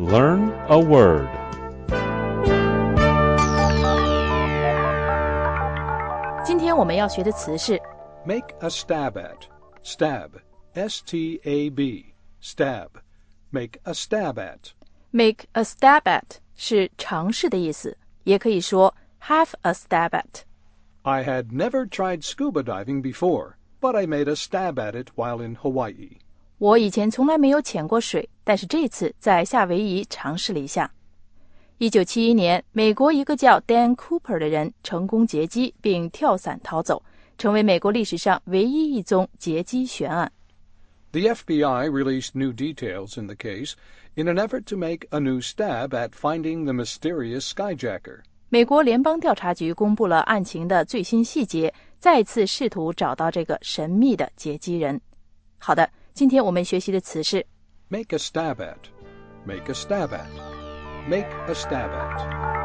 learn a word. 今天我们要学的词是 Make a stab at. Stab. S-T-A-B. Stab. Make a stab at. make a stab at 是尝试的意思，也可以说 have a stab at。 I had never tried scuba diving before, but I made a stab at it while in Hawaii. 我以前从来没有潜过水，但是这次在夏威夷尝试了一下。1971年，美国一个叫 Dan Cooper 的人成功劫机并跳伞逃走，成为美国历史上唯一一宗劫机悬案。 The FBI released new details in the case in an effort to make a new stab at finding the mysterious skyjacker. 美国联邦调查局公布了案情的最新细节，再次试图找到这个神秘的劫机人。好的，今天我们学习的词是 Make a stab at. Make a stab at. Make a stab at.